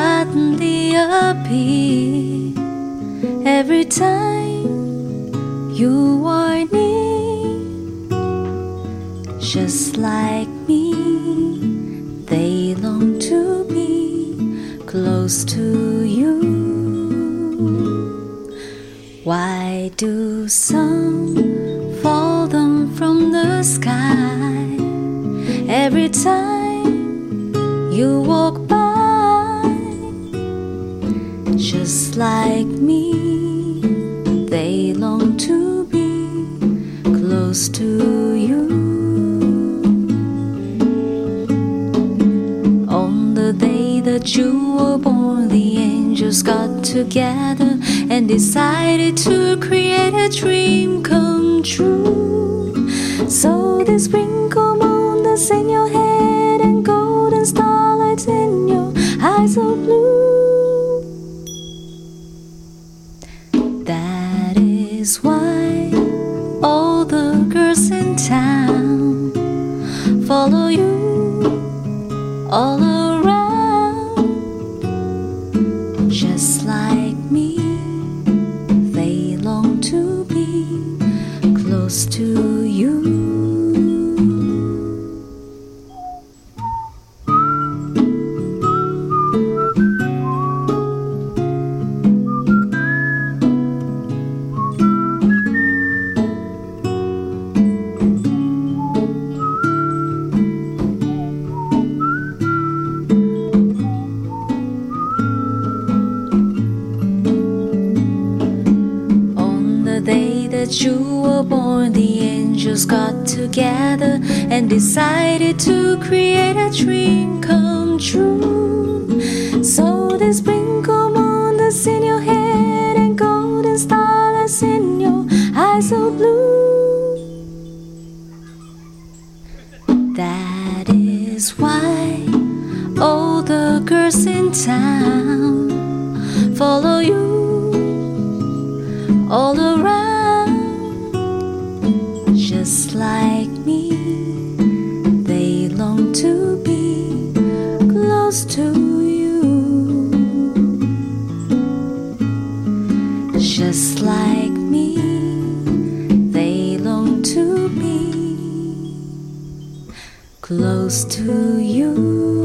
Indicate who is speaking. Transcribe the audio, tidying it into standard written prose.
Speaker 1: suddenly appear every time you are near. Just like me, they long to be close to you. Why do some fall down from the sky every time you walk by? Just like me, they long to be close to you. On the day that you were born, the angels got together and decided to create a dream come true. So this sprinkle moon that's in your head and golden starlights in your eyes so blue. That is why all the girls in town follow you all around. Just like me, they long to be close to you. That you were born, the angels got together and decided to create a dream come true. So this sprinkle moon that's in your head and golden starlights in your eyes so blue. That is why all the girls in town follow you all around. Just like me, they long to be close to you. Just like me, they long to be close to you.